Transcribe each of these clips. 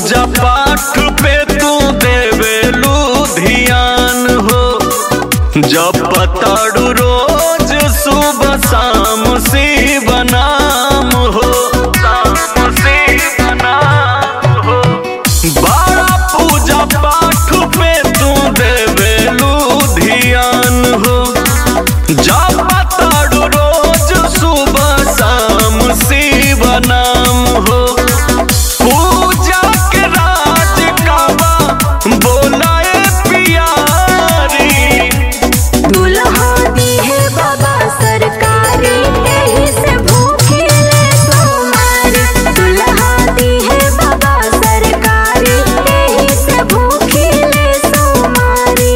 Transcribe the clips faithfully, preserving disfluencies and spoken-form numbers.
पूजा पाठ पे तू देवेलू ध्यान हो, जब पताड़ू रोज सुबह शाम शिव नाम हो, शाम शिव नाम हो। बड़ा पूजा पाठ पे तू देवेलू ध्यान हो, जब पताड़ू रोज सुबह शाम शिव नाम हो। पूजा के राज काबा बोलाए प्यारी, दुल्हा दी है बाबा सरकारी, यही से भूखी ले सोमारी। दुल्हा दी है बाबा सरकारी, यही से भूखी ले सोमारी।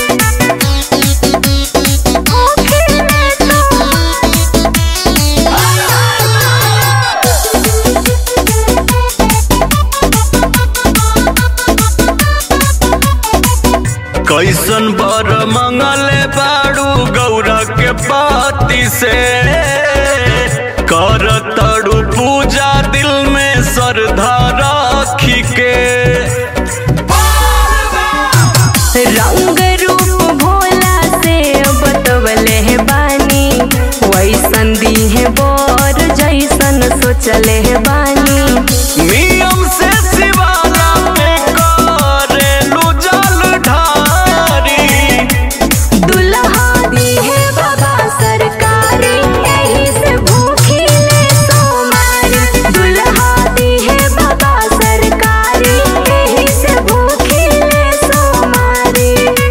भूखी ले सोमारी। कैसन बर मंगले बाड़ू गौरा के पाती से, कर तड़ू पूजा दिल में श्रद्धा राखी के। रंग रूप भोला से बतवले है बानी, वैसन दी है बोर जैसन सोचले है बानी। नियम से शिवाला पे करेलू जल ढारी, दुल्हा दी है बाबा सरकारी, यही से भूखी ले सोमारी। दुल्हा दी है बाबा सरकारी, यही से भूखी ले सोमारी।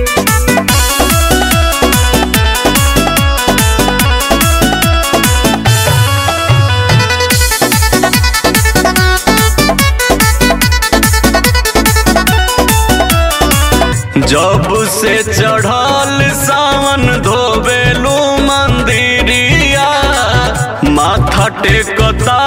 जब से चढ़ल सावन धोबेलू मंदिरिया, माथा टेकता